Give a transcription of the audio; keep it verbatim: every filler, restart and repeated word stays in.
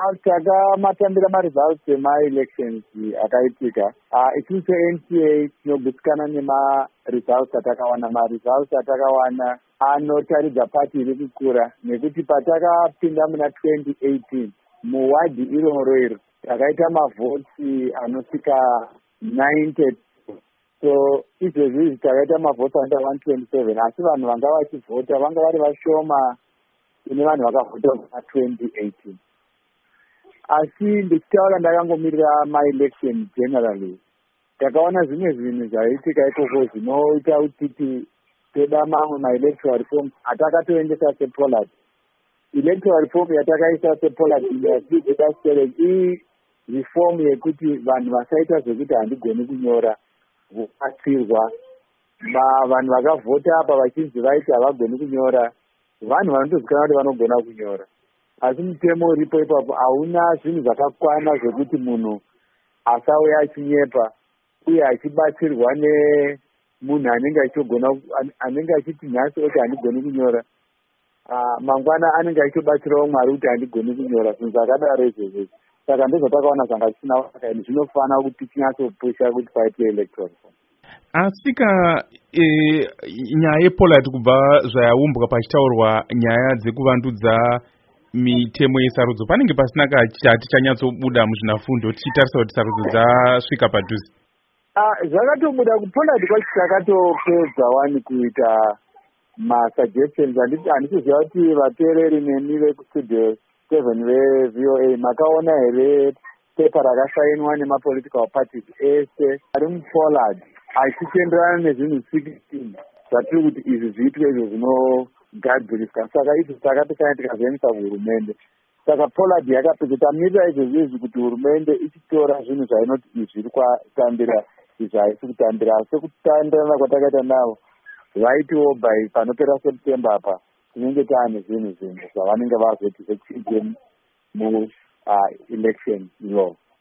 takamatambira maresults ema-elections akaitika. Isusu se-N C A tinogutsikana nema-results atakawana. Ma-results atakawana anotaridza pati iri kukura, nekuti patakapinda muna twenty eighteen muwadhi iroro iro takaita mavhotsi anosvika ninety. So izvezvi takaita mavhotsi anoita one twenty-seven, asi vanhu vanga vachivhota vanga vari vashoma kune vanhu vakavhota muna twenty eighteen. Asi ndichitaura ndakangomirira ma-election generally, takaona zvimwe zvinhu zvaitika ikoko zvinoita kuti toda mamwe ma-electoral reform atakatoendesa sePollard. Electoral reform yatakaisa sePollard yatitoda stereki reform yekuti vanhu vasaita zvekuti handigoni kunyora vobatsirwa. Vanhu vakavhota apa vachinzi vaiti havagoni kunyora, vanhu vanotozikanwa kuti vanogona kunyora. Asi mutemo uripo ipapo hauna zvinhu zvakakwana zvokuti munhu asauya achinyepa uye achibatsirwa nemunhu anenge achigona anenge achiti nhasi kuti handigoni kunyora, mangwana anenge achitobatsirawo Mwari kuti handigoni kunyora, zvinhu zvakadaro izvozvo. Saka ndozvatakaona zvanga zvisina kunaka, zvinofanira kuti tinyatsopusha kuti paite electoral reform. Asika e, nyaya yePollard kubva zvayaumbwa pachitaurwa nyaya dzekuvandudza mitemo yesarudzo, panenge pasina kachati chanyatsobuda muzvinafundo tichitarisa kuti sarudzo dzasvika padhuze? Ah, zvakatobuda kuPollard kwacho takatopedza wani kuita ma-suggestions. Handitoziva kuti vateereri nemi vekustudio seven ve-V O A makaona here pepa rakasainwa nema-political parties ese ari muPollard achitenderana nezvinhu sixteen zvatiri kuti izvi zviitwe izvo zvinogadziriswa. Saka izvi takapesana tikazoendesa kuhurumende. Saka Pollard yakapedza tamirira izvozvo izvi kuti hurumende ichitora zvinhu zvainoti izvi zviri kwatambira izvi haisi kutambira. Asi kutandirana kwatakaita navo vaitiwo by panopera September apa tinenge taane zvinhu zvinhu zvavanenge vazoti zechinje mu-election law.